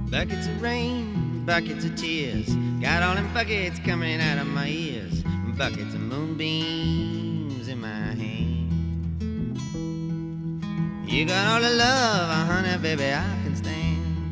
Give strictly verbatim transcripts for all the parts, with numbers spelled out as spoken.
Buckets of rain, buckets of tears, got all them buckets coming out of my ears, buckets of moonbeams in my hand. You got all the love, honey, baby, I can stand.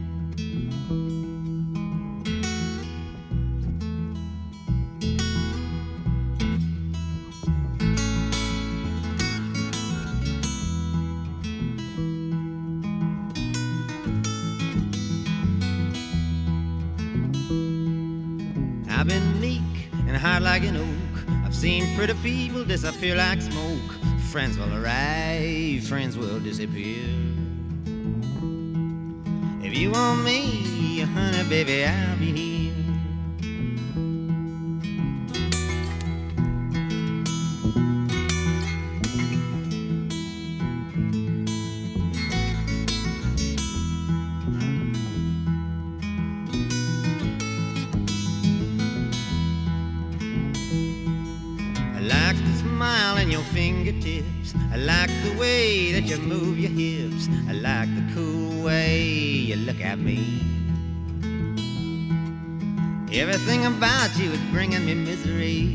I've been meek and hard like an oak. I've seen pretty people disappear like smoke. Friends will arrive, friends will disappear. If you want me, honey, baby, I'll be here. I like the smile in your fingertips. I like the way that you move your hips. I like the cool way you look at me. Everything about you is bringing me misery.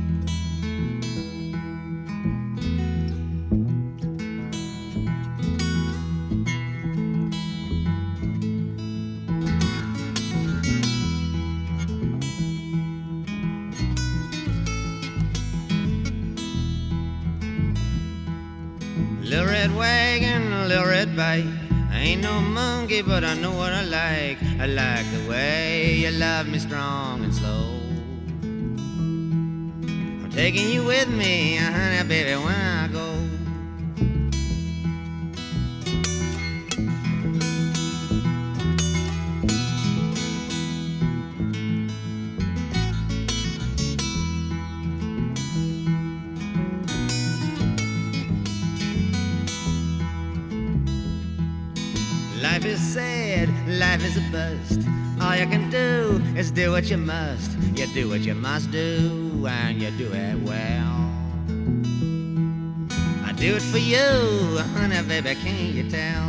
Little red wagon, little red bike. I ain't no monkey, but I know what I like. I like the way you love me strong and slow. I'm taking you with me, honey, baby, when I go. Life is sad, life is a bust. All you can do is do what you must. You do what you must do, and you do it well. I do it for you, honey, baby, can't you tell?